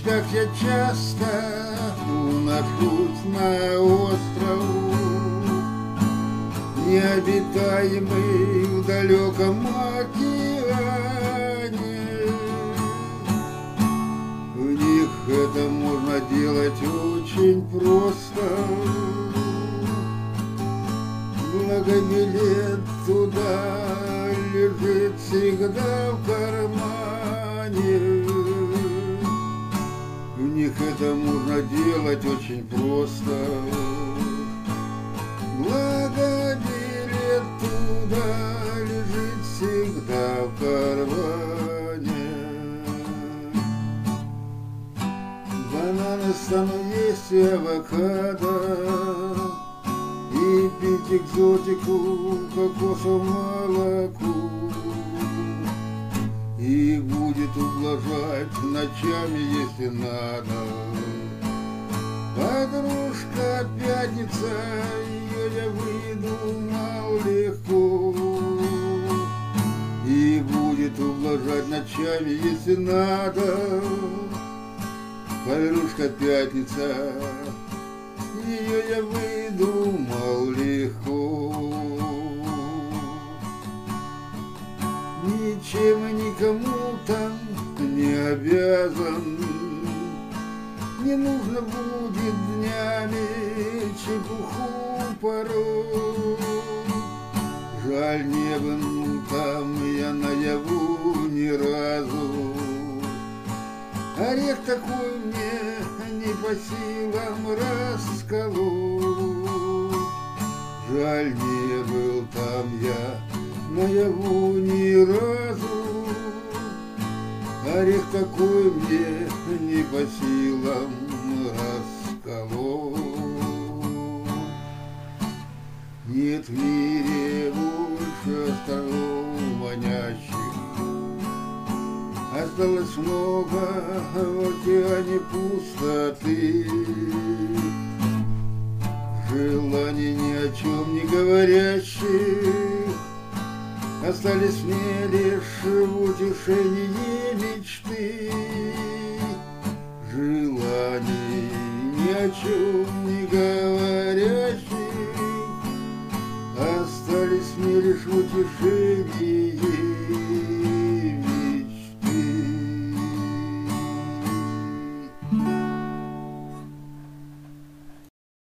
как я часто уношусь на остров, необитаемый в далеком океане. В них это можно делать очень просто. Благо билет туда лежит всегда в кармане. В них это можно делать очень просто. Благо билет туда лежит всегда в кармане. Бананы стану есть и авокадо, и пить экзотику, кокосовое молоко. И будет ублажать ночами, если надо. Подружка пятница, ее я выдумал легко. И будет ублажать ночами, если надо. Подружка пятница, ее я выдумал легко. Ничем и никому там не обязан. Не нужно будет днями чепуху порой. Жаль, не был там я наяву ни разу. Орех такой мне не по силам расколоть. Жаль, не был там я наяву ни разу. Орех такой мне не по силам расколоть. Нет в мире больше остров манящих. Осталось много в океане пустоты. Желаний ни о чем не говорящих. Остались мне лишь в утешении мечты. Желаний ни о чем